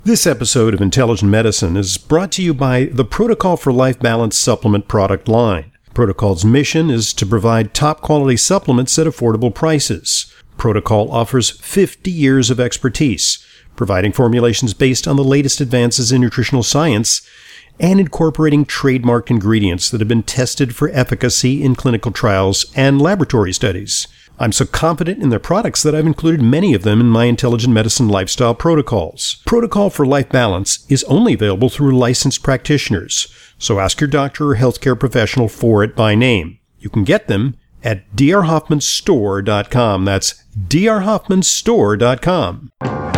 This episode of Intelligent Medicine is brought to you by the Protocol for Life Balance supplement product line. Protocol's mission is to provide top-quality supplements at affordable prices. Protocol offers 50 years of expertise, providing formulations based on the latest advances in nutritional science and incorporating trademarked ingredients that have been tested for efficacy in clinical trials and laboratory studies. I'm so confident in their products that I've included many of them in my Intelligent Medicine lifestyle protocols. Protocol for Life Balance is only available through licensed practitioners, so ask your doctor or healthcare professional for it by name. You can get them at drhoffmanstore.com. That's drhoffmanstore.com.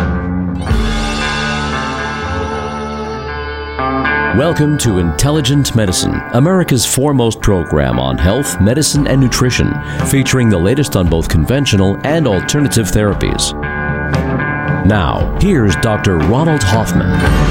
Welcome to Intelligent Medicine, America's foremost program on health, medicine, and nutrition, featuring the latest on both conventional and alternative therapies. Now, here's Dr. Ronald Hoffman.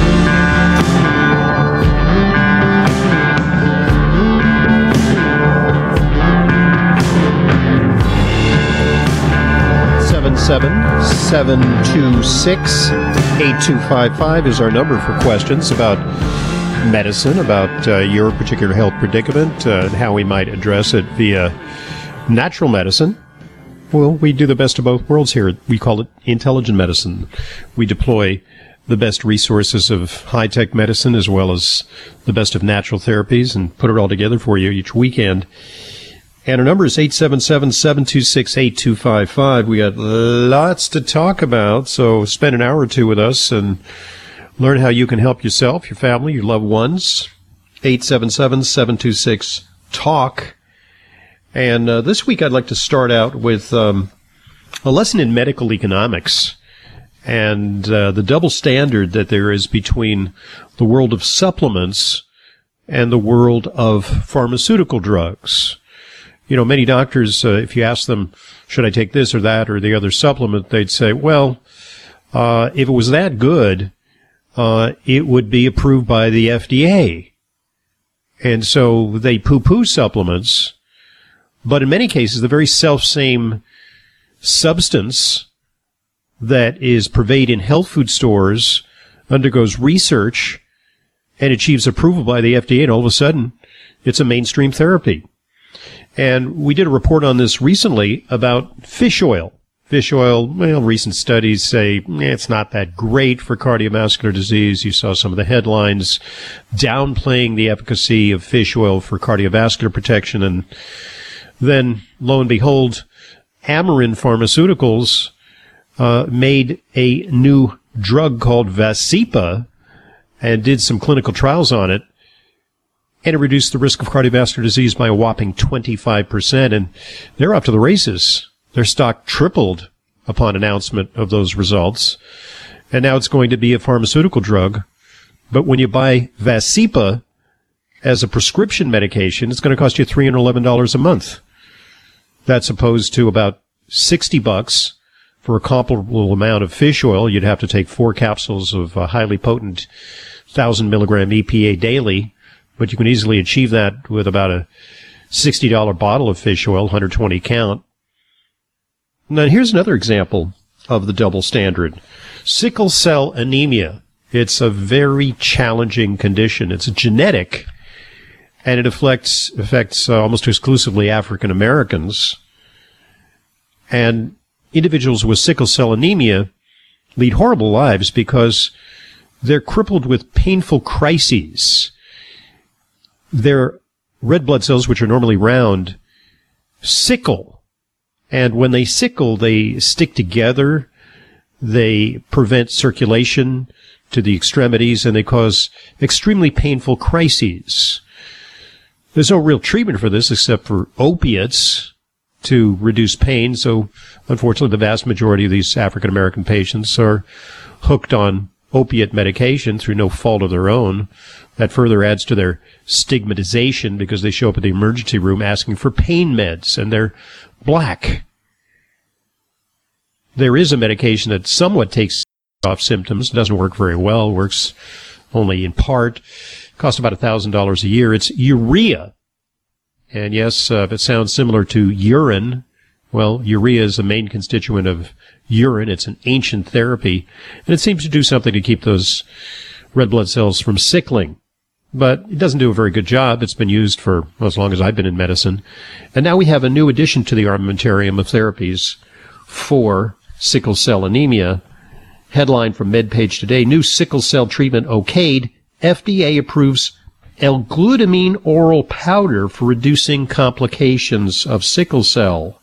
Seven two six 8255 is our number for questions about medicine, about your particular health predicament, and how we might address it via natural medicine. Well, we do the best of both worlds here. We call it intelligent medicine. We deploy the best resources of high-tech medicine as well as the best of natural therapies and put it all together for you each weekend. And our number is 877-726-8255. We got lots to talk about, so spend an hour or two with us and learn how you can help yourself, your family, your loved ones. 877-726-TALK. And this week I'd like to start out with a lesson in medical economics and the double standard that there is between the world of supplements and the world of pharmaceutical drugs. You know, many doctors, if you ask them, should I take this or that or the other supplement, they'd say, well, if it was that good, it would be approved by the FDA. And so they poo-poo supplements, but in many cases, the very self-same substance that is purveyed in health food stores undergoes research and achieves approval by the FDA, and all of a sudden, it's a mainstream therapy. And we did a report on this recently about fish oil. Fish oil, well, recent studies say it's not that great for cardiovascular disease. You saw some of the headlines downplaying the efficacy of fish oil for cardiovascular protection. And then, lo and behold, Amarin Pharmaceuticals made a new drug called Vascepa and did some clinical trials on it. And it reduced the risk of cardiovascular disease by a whopping 25%. And they're off to the races. Their stock tripled upon announcement of those results. And now it's going to be a pharmaceutical drug. But when you buy Vascepa as a prescription medication, it's going to cost you $311 a month. That's opposed to about $60 for a comparable amount of fish oil. You'd have to take 4 capsules of highly potent 1,000 milligram EPA daily. But you can easily achieve that with about a $60 bottle of fish oil, 120 count. Now, here's another example of the double standard. Sickle cell anemia. It's a very challenging condition. It's genetic, and it affects almost exclusively African Americans. And individuals with sickle cell anemia lead horrible lives because they're crippled with painful crises. Their red blood cells, which are normally round, sickle. And when they sickle, they stick together, they prevent circulation to the extremities, and they cause extremely painful crises. There's no real treatment for this except for opiates to reduce pain, so unfortunately the vast majority of these African American patients are hooked on opiate medication through no fault of their own. That further adds to their stigmatization because they show up at the emergency room asking for pain meds, and they're black. There is a medication that somewhat takes off symptoms. It doesn't work very well. It works only in part. Costs about $1,000 a year. It's urea. And yes, if it sounds similar to urine, Well, urea is a main constituent of urine. It's an ancient therapy, and it seems to do something to keep those red blood cells from sickling. But it doesn't do a very good job. It's been used for as long as I've been in medicine. And now we have a new addition to the armamentarium of therapies for sickle cell anemia. Headline from MedPage today, new sickle cell treatment okayed. FDA approves L-glutamine oral powder for reducing complications of sickle cell.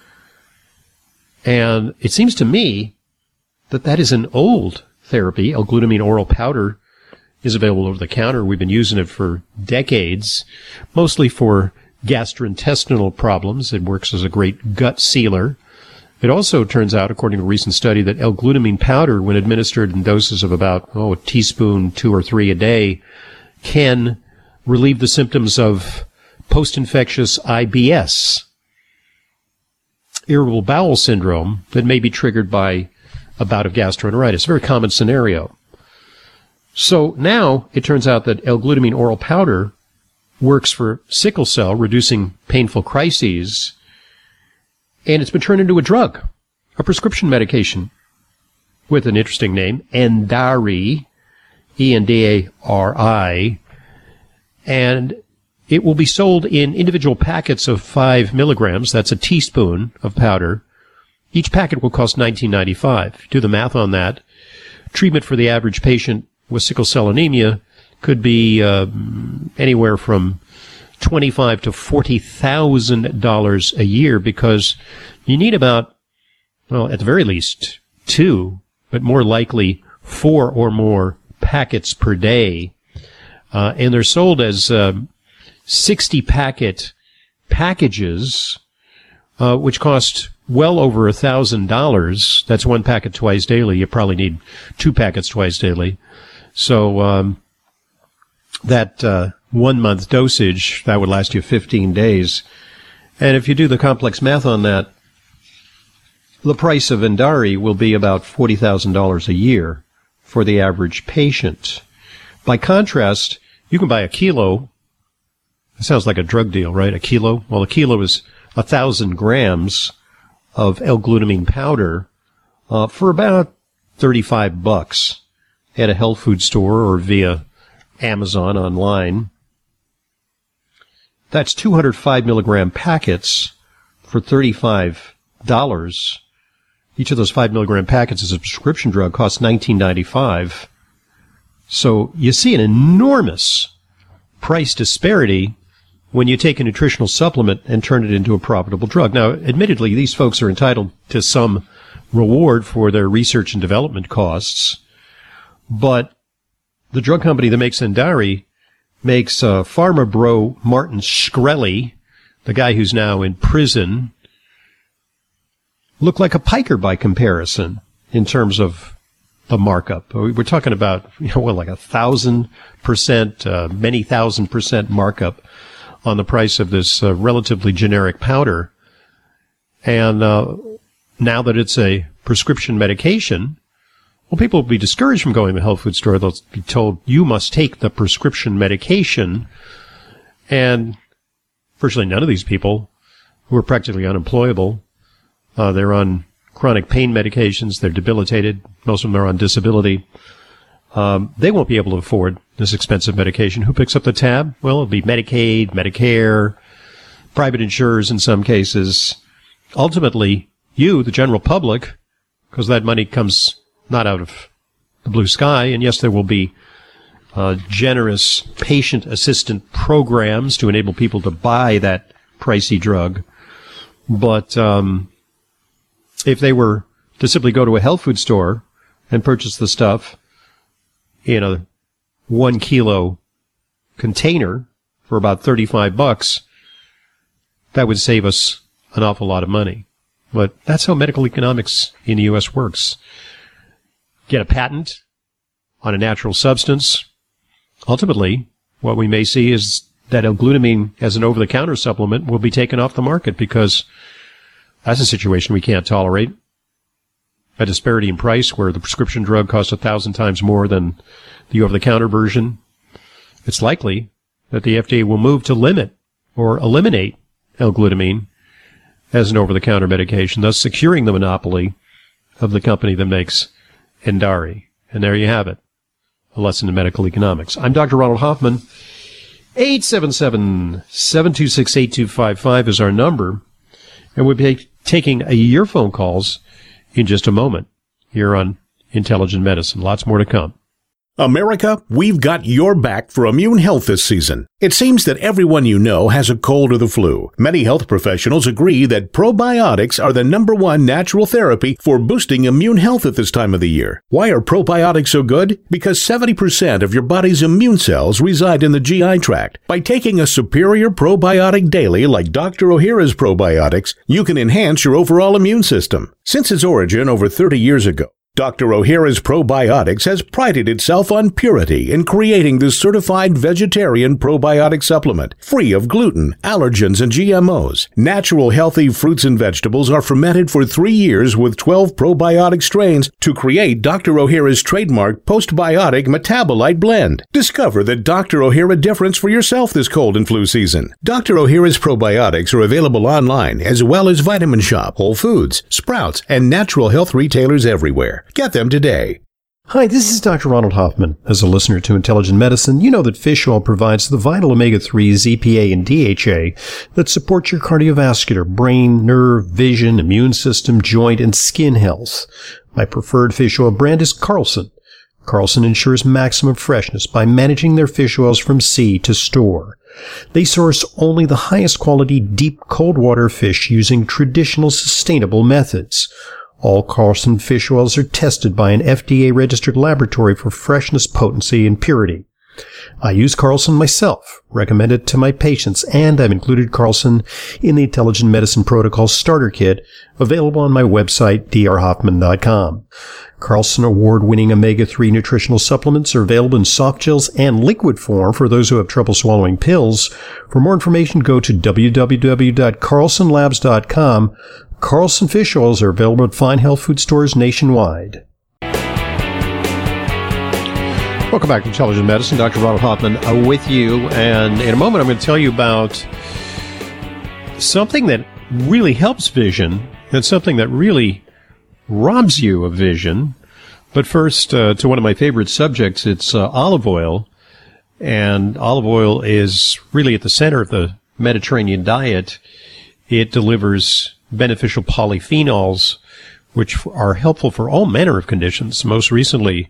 And it seems to me that that is an old therapy. L-glutamine oral powder is available over the counter. We've been using it for decades, mostly for gastrointestinal problems. It works as a great gut sealer. It also turns out, according to a recent study, that L-glutamine powder, when administered in doses of about a teaspoon, 2 or 3 a day, can relieve the symptoms of post-infectious IBS, irritable bowel syndrome, that may be triggered by a bout of gastroenteritis. A very common scenario. So now it turns out that L-glutamine oral powder works for sickle cell, reducing painful crises, and it's been turned into a drug, a prescription medication with an interesting name, Endari, E-N-D-A-R-I, and it will be sold in individual packets of 5 milligrams. That's a teaspoon of powder. Each packet will cost $19.95. Do the math on that. Treatment for the average patient with sickle cell anemia could be anywhere from $25,000 to $40,000 a year, because you need about, well, at the very least 2, but more likely 4 or more packets per day. And they're sold as 60-packet packages, which cost well over $1,000. That's 1 packet twice daily. You probably need 2 packets twice daily. So that 1 month dosage, that would last you 15 days. And if you do the complex math on that, the price of Endari will be about $40,000 a year for the average patient. By contrast, you can buy a kilo. It sounds like a drug deal, right? A kilo? Well, a kilo is 1,000 grams of L-glutamine powder for about $35 at a health food store or via Amazon online. That's 205 milligram packets for $35. Each of those 5 milligram packets is a prescription drug, costs $19.95. So you see an enormous price disparity when you take a nutritional supplement and turn it into a profitable drug. Now, admittedly, these folks are entitled to some reward for their research and development costs, but the drug company that makes Endari makes pharma bro Martin Shkreli, the guy who's now in prison, look like a piker by comparison in terms of the markup. We're talking about, like 1,000%, many 1,000% markup on the price of this relatively generic powder. And now that it's a prescription medication, well, people will be discouraged from going to the health food store. They'll be told, you must take the prescription medication. And virtually none of these people, who are practically unemployable, they're on chronic pain medications, they're debilitated, most of them are on disability. They won't be able to afford this expensive medication. Who picks up the tab? Well, it'll be Medicaid, Medicare, private insurers in some cases. Ultimately, you, the general public, because that money comes not out of the blue sky, and yes, there will be generous patient assistant programs to enable people to buy that pricey drug. But if they were to simply go to a health food store and purchase the stuff in a 1 kilo container for about $35, that would save us an awful lot of money. But that's how medical economics in the U.S. works. Get a patent on a natural substance. Ultimately, what we may see is that L-glutamine as an over-the-counter supplement will be taken off the market, because that's a situation we can't tolerate. A disparity in price where the prescription drug costs 1,000 times more than the over-the-counter version. It's likely that the FDA will move to limit or eliminate L-glutamine as an over-the-counter medication, thus securing the monopoly of the company that makes Endari. And there you have it, a lesson in medical economics. I'm Dr. Ronald Hoffman. 877-726-8255 is our number, and we'll be taking your phone calls in just a moment here on Intelligent Medicine. Lots more to come. America, we've got your back for immune health this season. It seems that everyone you know has a cold or the flu. Many health professionals agree that probiotics are the #1 natural therapy for boosting immune health at this time of the year. Why are probiotics so good? Because 70% of your body's immune cells reside in the GI tract. By taking a superior probiotic daily like Dr. Ohhira's probiotics, you can enhance your overall immune system. Since its origin over 30 years ago, Dr. Ohhira's Probiotics has prided itself on purity in creating this certified vegetarian probiotic supplement, free of gluten, allergens, and GMOs. Natural healthy fruits and vegetables are fermented for 3 years with 12 probiotic strains to create Dr. Ohhira's trademark postbiotic metabolite blend. Discover the Dr. Ohhira difference for yourself this cold and flu season. Dr. Ohhira's probiotics are available online as well as Vitamin Shop, Whole Foods, Sprouts, and natural health retailers everywhere. Get them today. Hi, this is Dr. Ronald Hoffman. As a listener to Intelligent Medicine, you know that fish oil provides the vital omega-3s, EPA, and DHA that support your cardiovascular, brain, nerve, vision, immune system, joint, and skin health. My preferred fish oil brand is Carlson. Carlson ensures maximum freshness by managing their fish oils from sea to store. They source only the highest quality deep cold water fish using traditional sustainable methods. All Carlson fish oils are tested by an FDA-registered laboratory for freshness, potency, and purity. I use Carlson myself, recommend it to my patients, and I've included Carlson in the Intelligent Medicine Protocol Starter Kit, available on my website, drhoffman.com. Carlson award-winning omega-3 nutritional supplements are available in soft gels and liquid form for those who have trouble swallowing pills. For more information, go to www.carlsonlabs.com. Carlson fish oils are available at fine health food stores nationwide. Welcome back to Intelligent Medicine. Dr. Ronald Hoffman with you. And in a moment, I'm going to tell you about something that really helps vision and something that really robs you of vision. But first, to one of my favorite subjects, it's olive oil. And olive oil is really at the center of the Mediterranean diet. It delivers beneficial polyphenols, which are helpful for all manner of conditions, most recently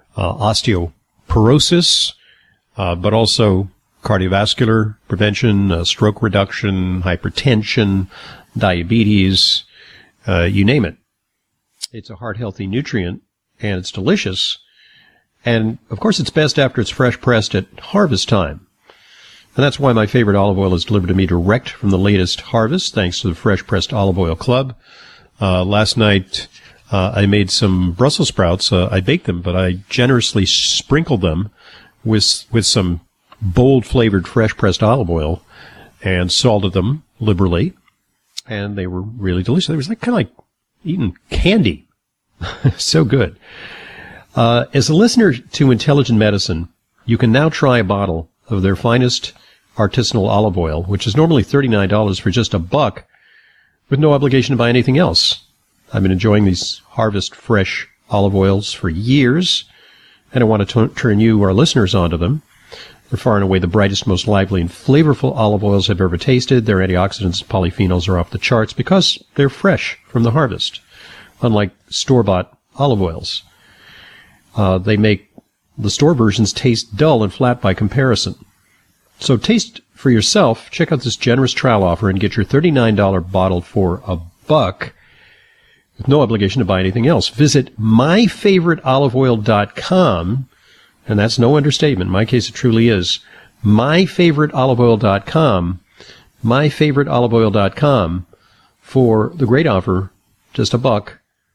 osteoporosis, but also cardiovascular prevention, stroke reduction, hypertension, diabetes, you name it. It's a heart-healthy nutrient, and it's delicious. And, of course, it's best after it's fresh-pressed at harvest time. And that's why my favorite olive oil is delivered to me direct from the latest harvest, thanks to the Fresh Pressed Olive Oil Club. Last night, I made some Brussels sprouts. I baked them, but I generously sprinkled them with some bold flavored fresh pressed olive oil and salted them liberally. And they were really delicious. It was kind of like eating candy. So good. As a listener to Intelligent Medicine, you can now try a bottle of their finest artisanal olive oil, which is normally $39 for just $1, with no obligation to buy anything else. I've been enjoying these Harvest Fresh olive oils for years, and I want to turn you, our listeners, onto them. They're far and away the brightest, most lively, and flavorful olive oils I've ever tasted. Their antioxidants and polyphenols are off the charts because they're fresh from the harvest, unlike store-bought olive oils. They make the store versions taste dull and flat by comparison. So taste for yourself. Check out this generous trial offer and get your $39 bottle for $1 with no obligation to buy anything else. Visit myfavoriteoliveoil.com, and that's no understatement. In my case, it truly is. myfavoriteoliveoil.com, myfavoriteoliveoil.com for the great offer, just $1,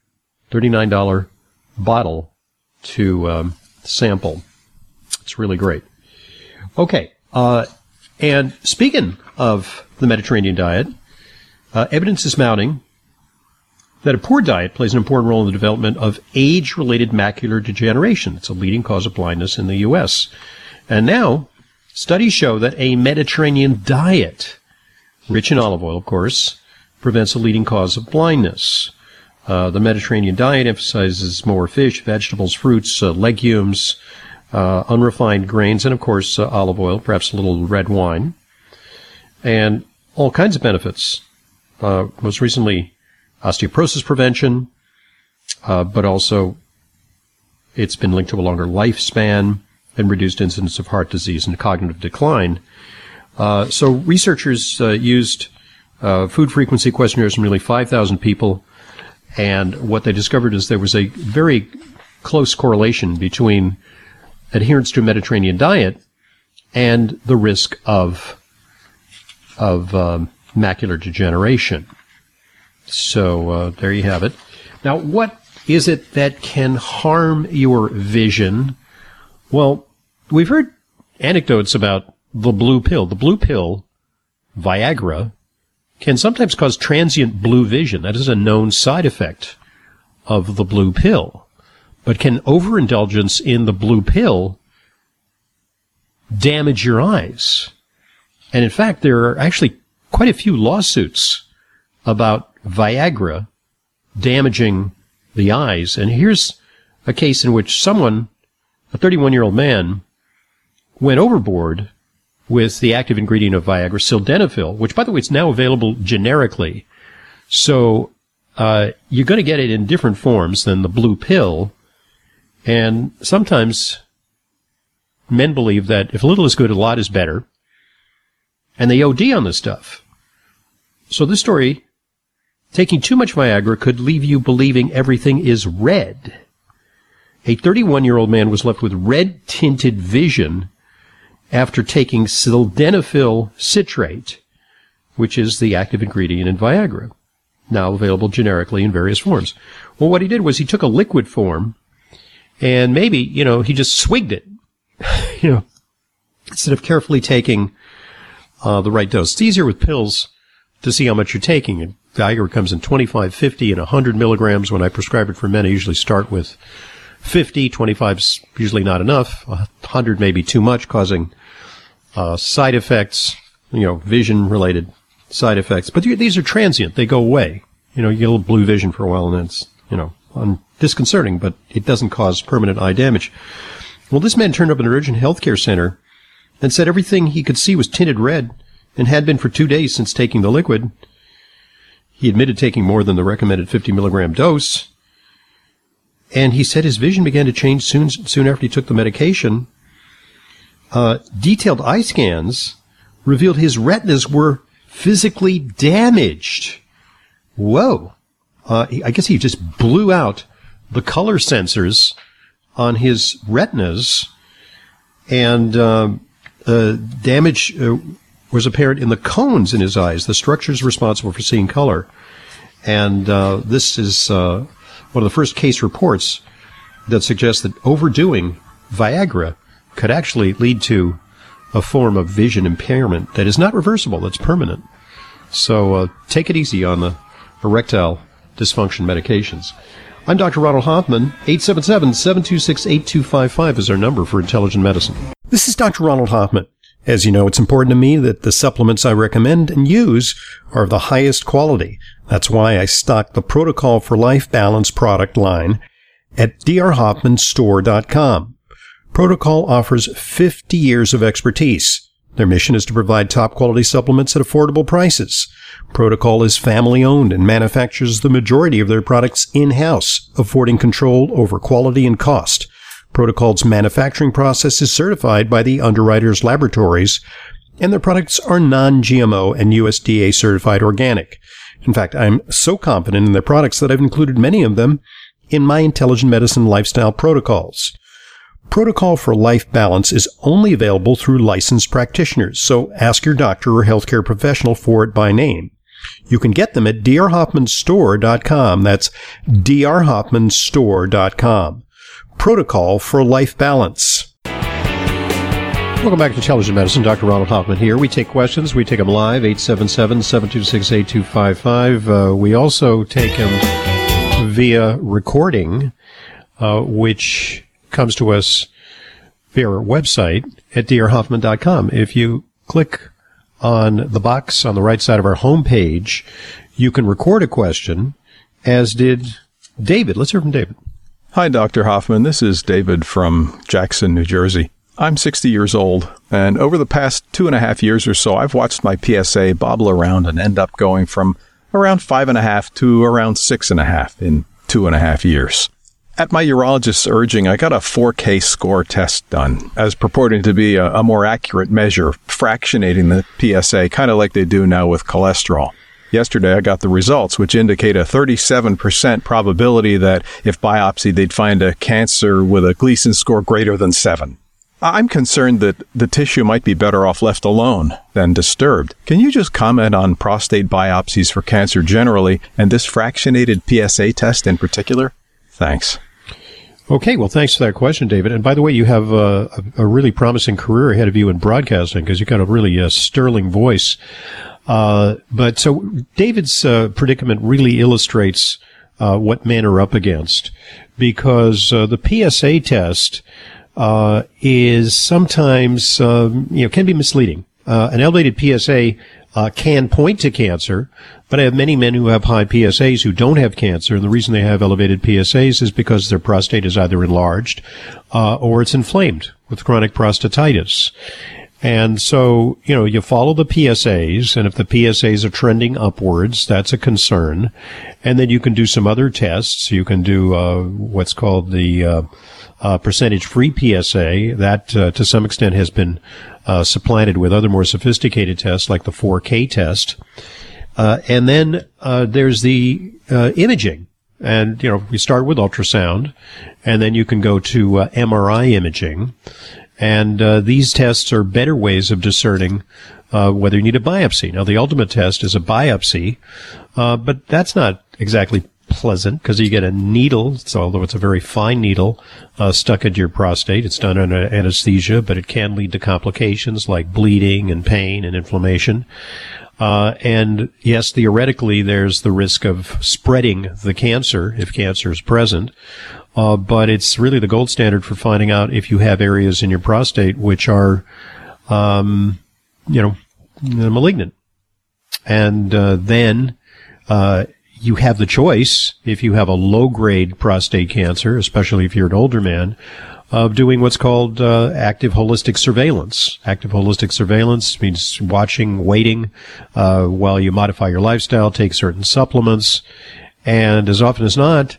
$39 bottle to sample. It's really great. Okay. And speaking of the Mediterranean diet, evidence is mounting that a poor diet plays an important role in the development of age-related macular degeneration. It's a leading cause of blindness in the U.S. And now, studies show that a Mediterranean diet, rich in olive oil, of course, prevents a leading cause of blindness. The Mediterranean diet emphasizes more fish, vegetables, fruits, legumes, unrefined grains, and, of course, olive oil, perhaps a little red wine, and all kinds of benefits. Most recently, osteoporosis prevention, but also it's been linked to a longer lifespan and reduced incidence of heart disease and cognitive decline. So researchers used food frequency questionnaires from nearly 5,000 people, and what they discovered is there was a very close correlation between adherence to a Mediterranean diet and the risk of macular degeneration. So there you have it. Now, what is it that can harm your vision? Well, we've heard anecdotes about the blue pill. The blue pill, Viagra, can sometimes cause transient blue vision. That is a known side effect of the blue pill. But can overindulgence in the blue pill damage your eyes? And in fact, there are actually quite a few lawsuits about Viagra damaging the eyes. And here's a case in which someone, a 31-year-old man, went overboard with the active ingredient of Viagra, sildenafil, which, by the way, is now available generically. So you're going to get it in different forms than the blue pill. And sometimes men believe that if a little is good, a lot is better. And they OD on this stuff. So this story, taking too much Viagra could leave you believing everything is red. A 31-year-old man was left with red-tinted vision after taking sildenafil citrate, which is the active ingredient in Viagra, now available generically in various forms. Well, what he did was he took a liquid form, and maybe, he just swigged it, instead of carefully taking the right dose. It's easier with pills to see how much you're taking. And Viagra comes in 25, 50, and 100 milligrams. When I prescribe it for men, I usually start with 50. 25's usually not enough. 100 may be too much, causing side effects, vision-related side effects. But these are transient. They go away. You get a little blue vision for a while, and then it's, disconcerting, but it doesn't cause permanent eye damage. Well, this man turned up at an urgent healthcare center and said everything he could see was tinted red and had been for 2 days since taking the liquid. He admitted taking more than the recommended 50 milligram dose. And he said his vision began to change soon after he took the medication. Detailed eye scans revealed his retinas were physically damaged. Whoa. I guess he just blew out the color sensors on his retinas, and damage was apparent in the cones in his eyes, the structures responsible for seeing color. And this is one of the first case reports that suggests that overdoing Viagra could actually lead to a form of vision impairment that is not reversible, that's permanent. So take it easy on the erectile dysfunction medications. I'm Dr. Ronald Hoffman. 877-726-8255 is our number for Intelligent Medicine. This is Dr. Ronald Hoffman. As you know, it's important to me that the supplements I recommend and use are of the highest quality. That's why I stock the Protocol for Life Balance product line at drhoffmanstore.com. Protocol offers 50 years of expertise. Their mission is to provide top-quality supplements at affordable prices. Protocol is family-owned and manufactures the majority of their products in-house, affording control over quality and cost. Protocol's manufacturing process is certified by the Underwriters Laboratories, and their products are non-GMO and USDA certified organic. In fact, I'm so confident in their products that I've included many of them in my Intelligent Medicine Lifestyle Protocols. Protocol for Life Balance is only available through licensed practitioners, so ask your doctor or healthcare professional for it by name. You can get them at drhoffmanstore.com. That's drhoffmanstore.com. Protocol for Life Balance. Welcome back to Intelligent Medicine. Dr. Ronald Hoffman here. We take questions. We take them live, 877-726-8255. We also take them via recording, which comes to us via our website at drhoffman.com. If you click on the box on the right side of our homepage, you can record a question, as did David. Let's hear from David. Hi, Dr. Hoffman. This is David from Jackson, New Jersey. I'm 60 years old, and over the past 2.5 years or so, I've watched my PSA bobble around and end up going from around 5.5 to around 6.5 in 2.5 years. At my urologist's urging, I got a 4K score test done, as purporting to be a more accurate measure, fractionating the PSA, kind of like they do now with cholesterol. Yesterday, I got the results, which indicate a 37% probability that if biopsied, they'd find a cancer with a Gleason score greater than 7. I'm concerned that the tissue might be better off left alone than disturbed. Can you just comment on prostate biopsies for cancer generally and this fractionated PSA test in particular? Thanks. Okay, well, thanks for that question, David. And by the way, you have a really promising career ahead of you in broadcasting because you've got a really sterling voice. But so David's predicament really illustrates what men are up against, because the PSA test is sometimes, can be misleading. An elevated PSA can point to cancer, but I have many men who have high PSAs who don't have cancer, and the reason they have elevated PSAs is because their prostate is either enlarged or it's inflamed with chronic prostatitis. And so, you follow the PSAs, and if the PSAs are trending upwards, that's a concern. And then you can do some other tests. You can do what's called the percentage-free PSA. That, to some extent, has been supplanted with other more sophisticated tests like the 4K test. And then there's the imaging. And, we start with ultrasound, and then you can go to MRI imaging. And these tests are better ways of discerning whether you need a biopsy. Now, the ultimate test is a biopsy, but that's not exactly pleasant because you get a needle, although it's a very fine needle, stuck into your prostate. It's done under anesthesia, but it can lead to complications like bleeding and pain and inflammation. And yes, theoretically, there's the risk of spreading the cancer if cancer is present. But it's really the gold standard for finding out if you have areas in your prostate which are, malignant. And then you have the choice, if you have a low-grade prostate cancer, especially if you're an older man, of doing what's called active holistic surveillance. Active holistic surveillance means waiting while you modify your lifestyle, take certain supplements, and as often as not,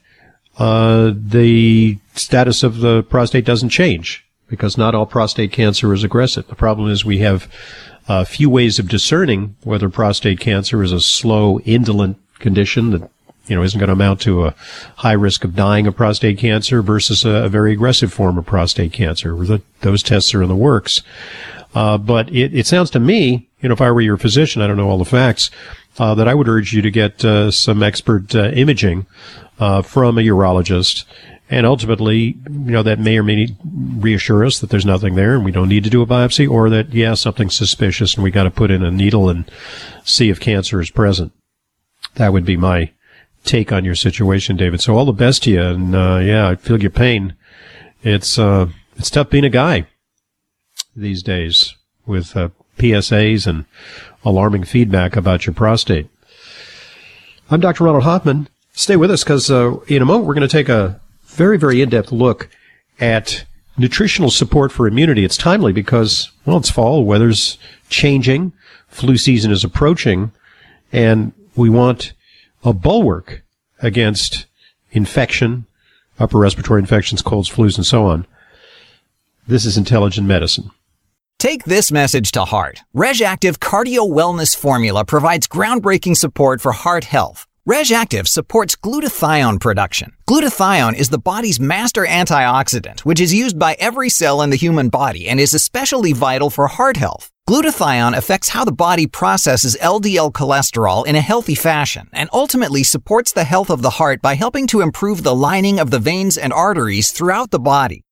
the status of the prostate doesn't change because not all prostate cancer is aggressive. The problem is we have few ways of discerning whether prostate cancer is a slow, indolent condition that, isn't going to amount to a high risk of dying of prostate cancer versus a very aggressive form of prostate cancer. Those tests are in the works. But it sounds to me, if I were your physician, I don't know all the facts, that I would urge you to get some expert imaging from a urologist. And ultimately, that may or may reassure us that there's nothing there and we don't need to do a biopsy, or that, something's suspicious and we got to put in a needle and see if cancer is present. That would be my take on your situation, David. So all the best to you. And, I feel your pain. It's tough being a guy these days with PSAs and alarming feedback about your prostate. I'm Dr. Ronald Hoffman. Stay with us because in a moment we're going to take a very, very in-depth look at nutritional support for immunity. It's timely because, it's fall, weather's changing, flu season is approaching, and we want a bulwark against infection, upper respiratory infections, colds, flus, and so on. This is Intelligent Medicine. Take this message to heart. RegActive Cardio Wellness Formula provides groundbreaking support for heart health. RegActive supports glutathione production. Glutathione is the body's master antioxidant, which is used by every cell in the human body and is especially vital for heart health. Glutathione affects how the body processes LDL cholesterol in a healthy fashion and ultimately supports the health of the heart by helping to improve the lining of the veins and arteries throughout the body.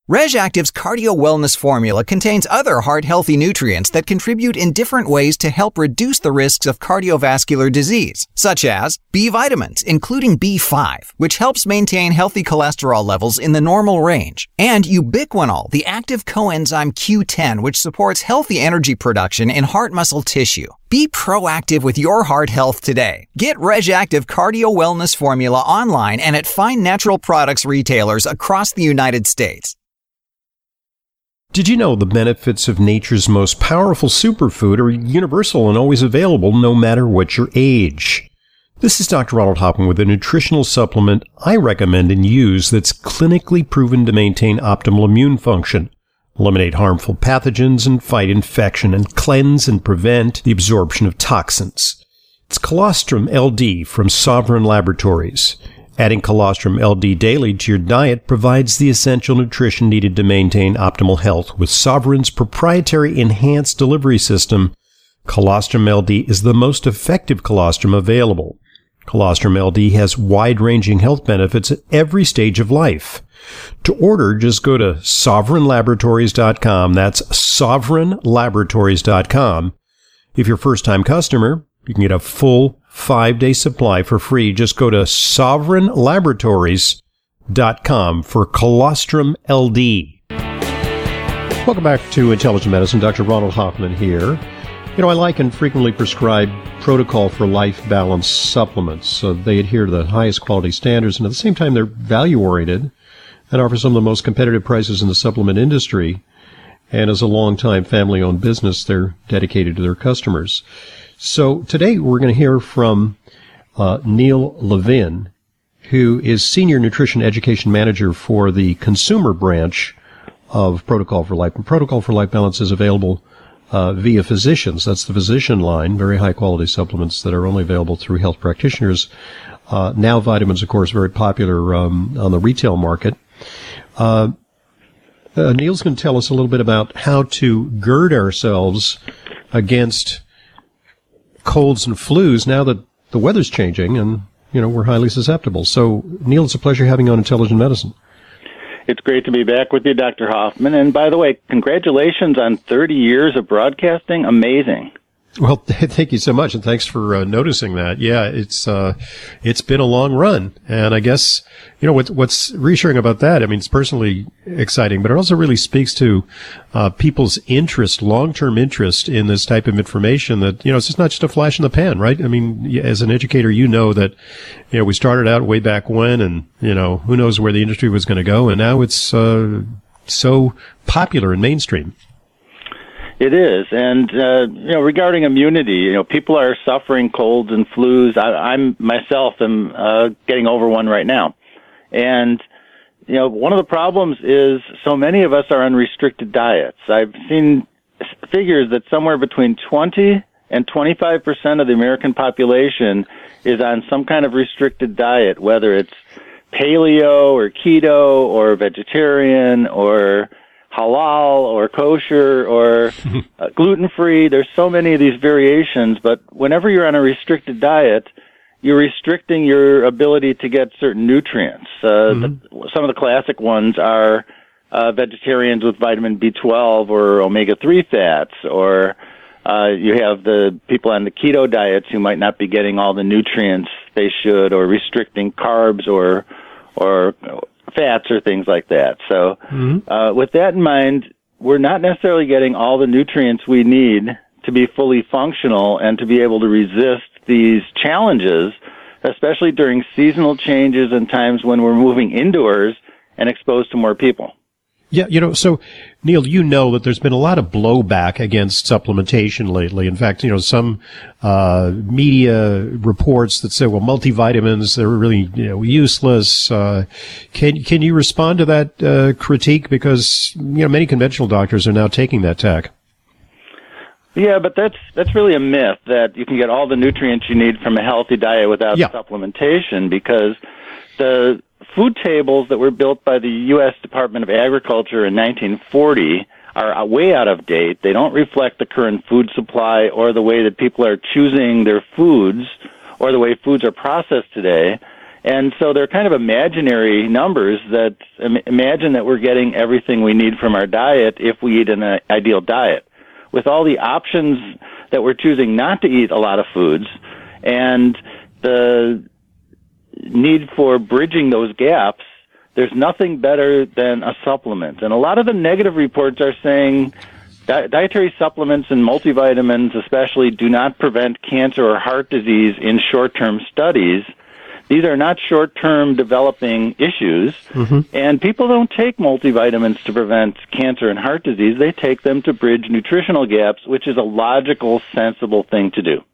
RegActive's Cardio Wellness Formula contains other heart-healthy nutrients that contribute in different ways to help reduce the risks of cardiovascular disease, such as B vitamins, including B5, which helps maintain healthy cholesterol levels in the normal range, and ubiquinol, the active coenzyme Q10, which supports healthy energy production in heart muscle tissue. Be proactive with your heart health today. Get RegActive Cardio Wellness Formula online and at fine natural products retailers across the United States. Did you know the benefits of nature's most powerful superfood are universal and always available no matter what your age? This is Dr. Ronald Hoffman with a nutritional supplement I recommend and use that's clinically proven to maintain optimal immune function, eliminate harmful pathogens and fight infection, and cleanse and prevent the absorption of toxins. It's Colostrum LD from Sovereign Laboratories. Adding Colostrum LD daily to your diet provides the essential nutrition needed to maintain optimal health. With Sovereign's proprietary enhanced delivery system, Colostrum LD is the most effective colostrum available. Colostrum LD has wide-ranging health benefits at every stage of life. To order, just go to sovereignlaboratories.com. That's sovereignlaboratories.com. If you're a first-time customer, you can get a full 5-day supply for free. Just go to sovereignlaboratories.com for Colostrum LD. Welcome back to Intelligent Medicine. Dr. Ronald Hoffman here. You know, I like and frequently prescribe Protocol for Life Balance supplements. So they adhere to the highest quality standards, and at the same time, they're value-oriented and offer some of the most competitive prices in the supplement industry. And as a long-time family-owned business, they're dedicated to their customers. So today we're going to hear from Neil Levin, who is Senior Nutrition Education Manager for the consumer branch of Protocol for Life. And Protocol for Life Balance is available via physicians. That's the physician line, very high-quality supplements that are only available through health practitioners. Now vitamins, of course, very popular on the retail market. Neil's going to tell us a little bit about how to gird ourselves against colds and flus now that the weather's changing and, you know, we're highly susceptible. So, Neil, it's a pleasure having you on Intelligent Medicine. It's great to be back with you, Dr. Hoffman. And by the way, congratulations on 30 years of broadcasting. Amazing. Well, thank you so much, and thanks for noticing that. Yeah, it's been a long run, and I guess, you know, what's reassuring about that, I mean, it's personally exciting, but it also really speaks to people's interest, long-term interest in this type of information that, you know, it's just not just a flash in the pan, right? I mean, as an educator, you know that, you know, we started out way back when, and, you know, who knows where the industry was going to go, and now it's so popular and mainstream. It is, and you know, regarding immunity, you know, people are suffering colds and flus. I'm myself am getting over one right now, and you know, one of the problems is so many of us are on restricted diets. I've seen figures that somewhere between 20 and 25% of the American population is on some kind of restricted diet, whether it's paleo or keto or vegetarian or halal or kosher or gluten-free. There's so many of these variations, but whenever you're on a restricted diet, you're restricting your ability to get certain nutrients. Some of the classic ones are vegetarians with vitamin B12 or omega-3 fats, or you have the people on the keto diets who might not be getting all the nutrients they should, or restricting carbs or fats or things like that. So with that in mind, we're not necessarily getting all the nutrients we need to be fully functional and to be able to resist these challenges, especially during seasonal changes and times when we're moving indoors and exposed to more people. Yeah, you know, so, Neil, you know that there's been a lot of blowback against supplementation lately. In fact, you know, some media reports that say, well, multivitamins, they're really, you know, useless. Can you respond to that critique? Because, you know, many conventional doctors are now taking that tack. Yeah, but that's really a myth that you can get all the nutrients you need from a healthy diet without supplementation, because the food tables that were built by the U.S. Department of Agriculture in 1940 are way out of date. They don't reflect the current food supply or the way that people are choosing their foods or the way foods are processed today. And so they're kind of imaginary numbers that imagine that we're getting everything we need from our diet if we eat an ideal diet. With all the options that we're choosing not to eat a lot of foods and the need for bridging those gaps, there's nothing better than a supplement. And a lot of the negative reports are saying dietary supplements and multivitamins especially do not prevent cancer or heart disease in short-term studies. These are not short-term developing issues, and people don't take multivitamins to prevent cancer and heart disease. They take them to bridge nutritional gaps, which is a logical, sensible thing to do.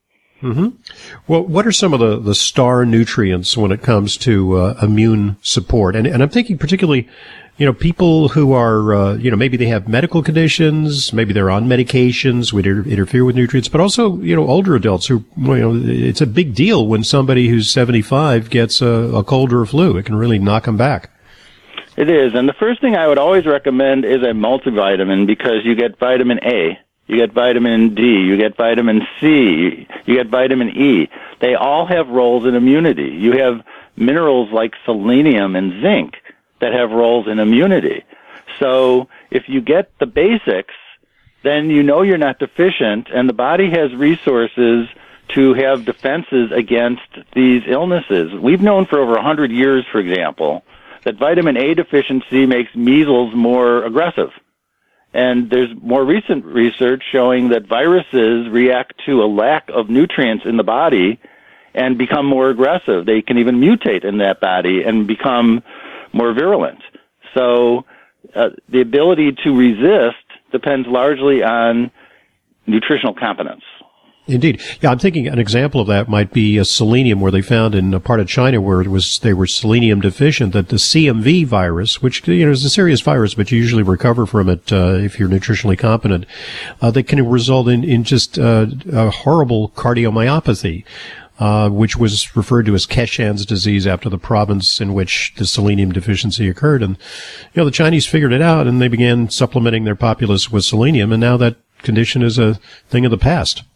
Well, what are some of the star nutrients when it comes to immune support? And I'm thinking particularly, people who are, maybe they have medical conditions, maybe they're on medications which interfere with nutrients, but also, older adults who, it's a big deal when somebody who's 75 gets a cold or a flu. It can really knock them back. It is. And the first thing I would always recommend is a multivitamin because you get vitamin A. You get vitamin D, you get vitamin C, you get vitamin E. They all have roles in immunity. You have minerals like selenium and zinc that have roles in immunity. So if you get the basics, then you're not deficient, and the body has resources to have defenses against these illnesses. We've known for over 100 years, for example, that vitamin A deficiency makes measles more aggressive. And there's more recent research showing that viruses react to a lack of nutrients in the body and become more aggressive. They can even mutate in that body and become more virulent. So the ability to resist depends largely on nutritional competence. Indeed. Yeah, I'm thinking an example of that might be selenium, where they found in a part of China where they were selenium deficient, that the CMV virus, which, is a serious virus, but you usually recover from it, if you're nutritionally competent, that can result in just, a horrible cardiomyopathy, which was referred to as Keshan's disease after the province in which the selenium deficiency occurred. And, the Chinese figured it out and they began supplementing their populace with selenium, and now that condition is a thing of the past.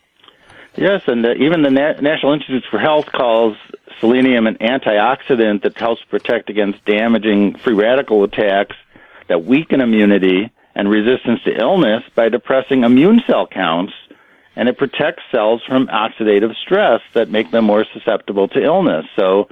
Yes, and even the National Institutes for Health calls selenium an antioxidant that helps protect against damaging free radical attacks that weaken immunity and resistance to illness by depressing immune cell counts, and it protects cells from oxidative stress that make them more susceptible to illness. So,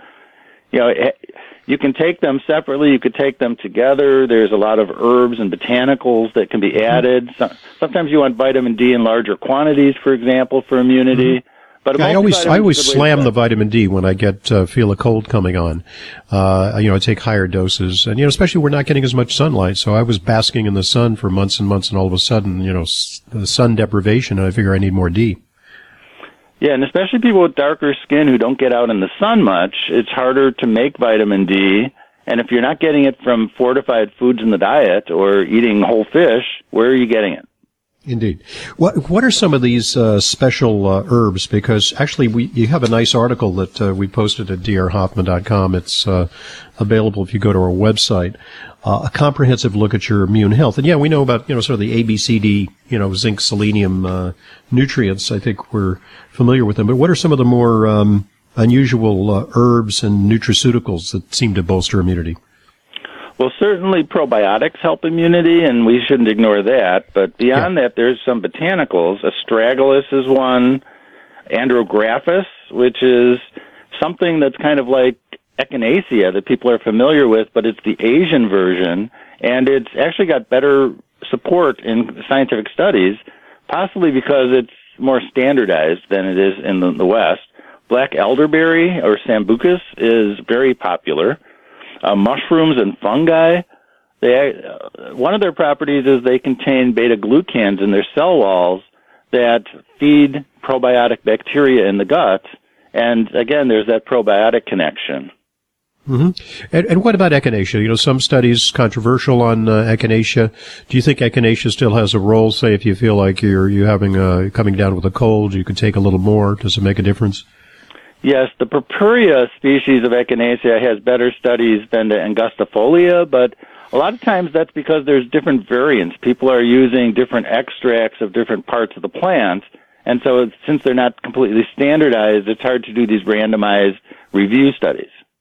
you can take them separately, you could take them together. There's a lot of herbs and botanicals that can be added. Sometimes you want vitamin D in larger quantities, for example, for immunity. But I always slam the vitamin D when I feel a cold coming on. I take higher doses, and especially we're not getting as much sunlight. So I was basking in the sun for months and months, and all of a sudden, the sun deprivation, and I figure I need more D. Yeah, and especially people with darker skin who don't get out in the sun much, it's harder to make vitamin D. And if you're not getting it from fortified foods in the diet or eating whole fish, where are you getting it? Indeed. What are some of these special herbs? Because actually, you have a nice article that we posted at drhoffman.com. It's available if you go to our website. A comprehensive look at your immune health. And yeah, we know about, sort of the ABCD, zinc, selenium, nutrients. I think we're familiar with them. But what are some of the more unusual herbs and nutraceuticals that seem to bolster immunity? Well, certainly probiotics help immunity, and we shouldn't ignore that. But beyond that, there's some botanicals. Astragalus is one. Andrographis, which is something that's kind of like echinacea that people are familiar with, but it's the Asian version, and it's actually got better support in scientific studies, possibly because it's more standardized than it is in the West. Black elderberry, or sambucus, is very popular. Mushrooms and fungi, one of their properties is they contain beta-glucans in their cell walls that feed probiotic bacteria in the gut, and again, there's that probiotic connection. And what about echinacea? Some studies controversial on echinacea. Do you think echinacea still has a role? Say, if you feel like you're having coming down with a cold, you could take a little more. Does it make a difference? Yes, the Purpurea species of echinacea has better studies than the angustifolia, but a lot of times that's because there's different variants. People are using different extracts of different parts of the plant, and so since they're not completely standardized, it's hard to do these randomized review studies.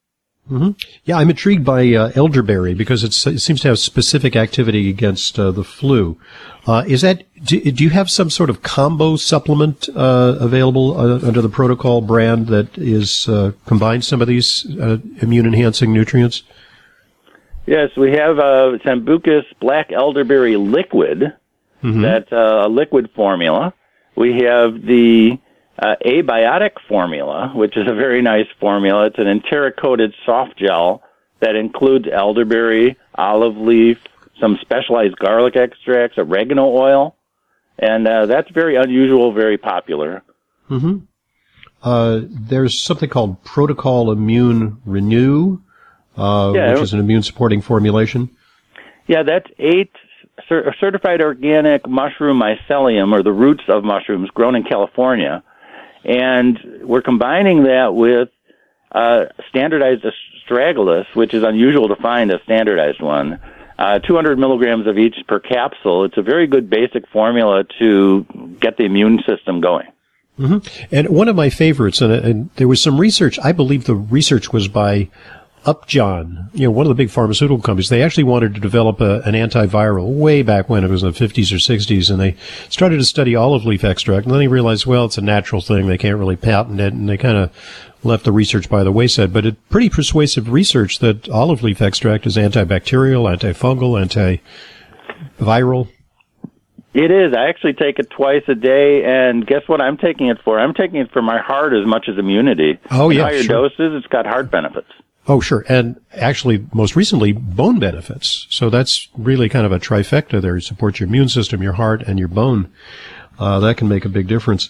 Mm-hmm. Yeah, I'm intrigued by elderberry because it seems to have specific activity against the flu. Do you have some sort of combo supplement available under the Protocol brand that is combines some of these immune-enhancing nutrients? Yes, we have Sambucus Black Elderberry Liquid. Mm-hmm. That's a liquid formula. We have the Abiotic formula, which is a very nice formula. It's an enteric-coated soft gel that includes elderberry, olive leaf, some specialized garlic extracts, oregano oil, and that's very unusual, very popular. Mm-hmm. There's something called Protocol Immune Renew, which is an immune-supporting formulation. Yeah, that's 8 certified organic mushroom mycelium, or the roots of mushrooms grown in California. And we're combining that with standardized astragalus, which is unusual to find a standardized one. 200 milligrams of each per capsule. It's a very good basic formula to get the immune system going. Mm-hmm. And one of my favorites, and there was some research, I believe the research was by Upjohn, one of the big pharmaceutical companies. They actually wanted to develop an antiviral way back when it was in the 50s or 60s, and they started to study olive leaf extract, and then they realized, well, it's a natural thing. They can't really patent it, and they kind of left the research by the wayside. But it's pretty persuasive research that olive leaf extract is antibacterial, antifungal, antiviral. It is. I actually take it twice a day, and guess what I'm taking it for? I'm taking it for my heart as much as immunity. Oh, yeah, higher doses, it's got heart benefits. Oh, sure. And actually, most recently, bone benefits. So that's really kind of a trifecta there. It supports your immune system, your heart, and your bone. That can make a big difference.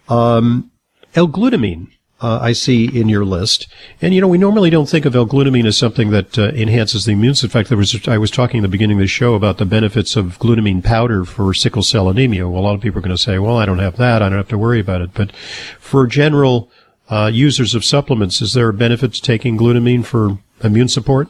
L-glutamine, I see in your list. And, we normally don't think of L-glutamine as something that enhances the immune system. In fact, I was talking in the beginning of the show about the benefits of glutamine powder for sickle cell anemia. Well, a lot of people are going to say, well, I don't have that. I don't have to worry about it. But for general users of supplements, is there a benefit to taking glutamine for immune support?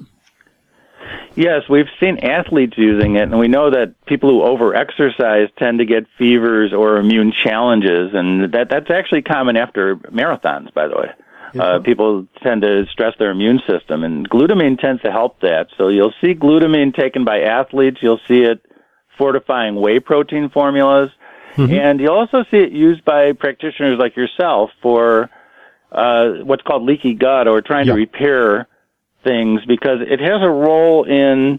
Yes, we've seen athletes using it, and we know that people who over-exercise tend to get fevers or immune challenges, and that's actually common after marathons, by the way. People tend to stress their immune system, and glutamine tends to help that. So you'll see glutamine taken by athletes. You'll see it fortifying whey protein formulas, and you'll also see it used by practitioners like yourself for what's called leaky gut, or trying to repair things, because it has a role in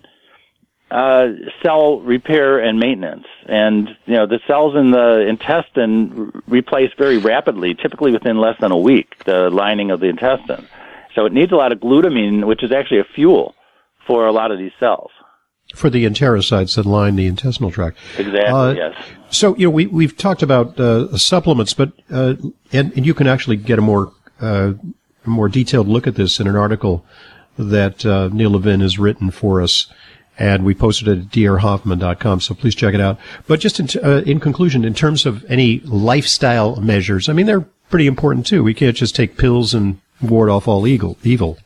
cell repair and maintenance. And, the cells in the intestine replace very rapidly, typically within less than a week, the lining of the intestine. So it needs a lot of glutamine, which is actually a fuel for a lot of these cells. For the enterocytes that line the intestinal tract. Exactly, yes. So, we've talked about supplements, but and you can actually get a more detailed look at this in an article that Neil Levin has written for us, and we posted it at drhoffman.com, so please check it out. But just in conclusion, in terms of any lifestyle measures, I mean, they're pretty important too. We can't just take pills and ward off all evil.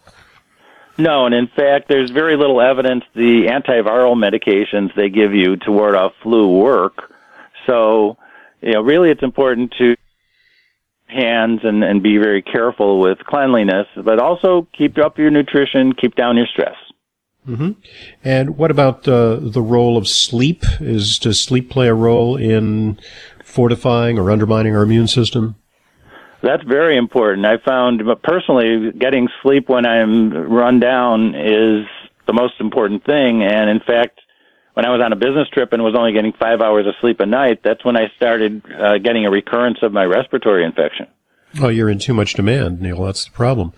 No, and in fact, there's very little evidence the antiviral medications they give you to ward off flu work. So, really it's important to hands and be very careful with cleanliness, but also keep up your nutrition, keep down your stress. Mm-hmm. And what about the role of sleep? Does sleep play a role in fortifying or undermining our immune system? That's very important. I found personally getting sleep when I'm run down is the most important thing. And in fact, when I was on a business trip and was only getting 5 hours of sleep a night, that's when I started getting a recurrence of my respiratory infection. Oh, you're in too much demand, Neil. That's the problem.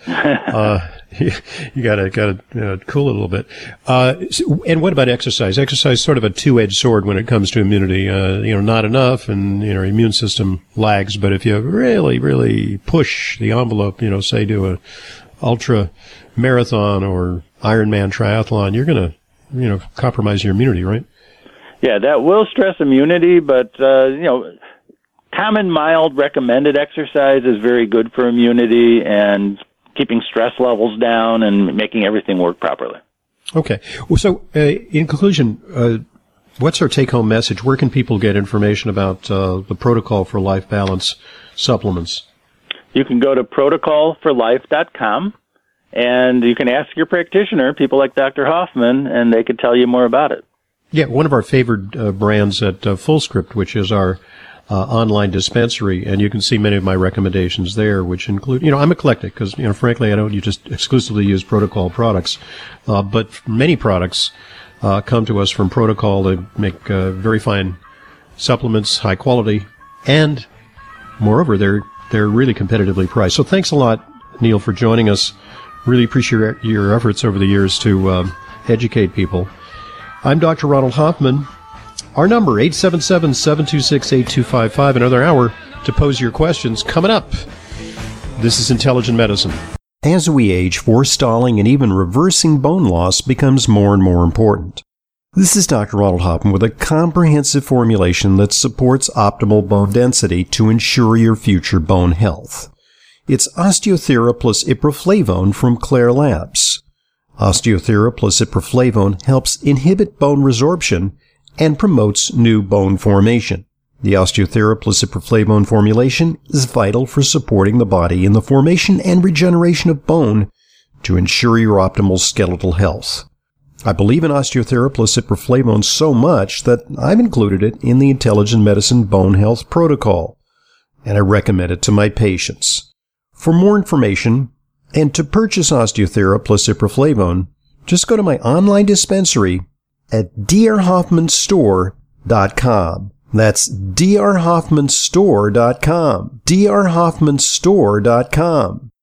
You gotta cool it a little bit. And what about exercise? Exercise is sort of a two-edged sword when it comes to immunity. Not enough, and your immune system lags. But if you really, really push the envelope, say do a ultra marathon or Ironman triathlon, you're gonna compromise your immunity, right? Yeah, that will stress immunity, but, common mild recommended exercise is very good for immunity and keeping stress levels down and making everything work properly. Okay. Well, so, in conclusion, what's our take-home message? Where can people get information about the Protocol for Life Balance supplements? You can go to protocolforlife.com. And you can ask your practitioner, people like Dr. Hoffman, and they could tell you more about it. Yeah, one of our favored brands at Fullscript, which is our online dispensary, and you can see many of my recommendations there, which include, I'm eclectic because, frankly, I don't just exclusively use Protocol products, but many products come to us from Protocol. They make very fine supplements, high quality, and moreover, they're really competitively priced. So thanks a lot, Neil, for joining us. Really appreciate your efforts over the years to educate people. I'm Dr. Ronald Hoffman. Our number, 877-726-8255. Another hour to pose your questions coming up. This is Intelligent Medicine. As we age, forestalling and even reversing bone loss becomes more and more important. This is Dr. Ronald Hoffman with a comprehensive formulation that supports optimal bone density to ensure your future bone health. It's Osteothera plus Iproflavone from Claire Labs. Osteothera plus Iproflavone helps inhibit bone resorption and promotes new bone formation. The Osteothera plus Iproflavone formulation is vital for supporting the body in the formation and regeneration of bone to ensure your optimal skeletal health. I believe in Osteothera plus Iproflavone so much that I've included it in the Intelligent Medicine Bone Health Protocol, and I recommend it to my patients. For more information and to purchase Osteothera plus Iproflavone, just go to my online dispensary at drhoffmanstore.com. That's drhoffmanstore.com. drhoffmanstore.com.